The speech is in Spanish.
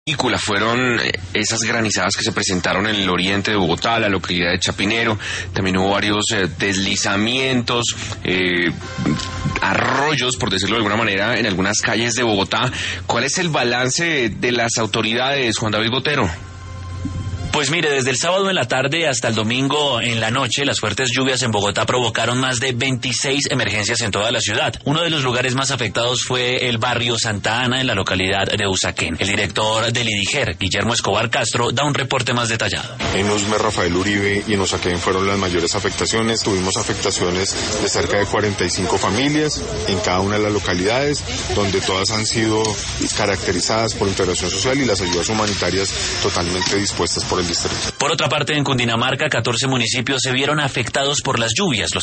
Fueron esas granizadas que se presentaron en el oriente de Bogotá, la localidad de Chapinero. También hubo varios deslizamientos, arroyos, por decirlo de alguna manera, en algunas calles de Bogotá. ¿Cuál es el balance de las autoridades, Juan David Botero? Pues mire, desde el sábado en la tarde hasta el domingo en la noche, las fuertes lluvias en Bogotá provocaron más de 26 emergencias en toda la ciudad. Uno de los lugares más afectados fue el barrio Santa Ana, en la localidad de Usaquén. El director del IDIGER, Guillermo Escobar Castro, da un reporte más detallado. En Usme, Rafael Uribe y en Usaquén fueron las mayores afectaciones. Tuvimos afectaciones de cerca de 45 familias en cada una de las localidades, donde todas han sido caracterizadas por integración social y las ayudas humanitarias totalmente dispuestas por el distrito. Por otra parte, en Cundinamarca, 14 municipios se vieron afectados por las lluvias.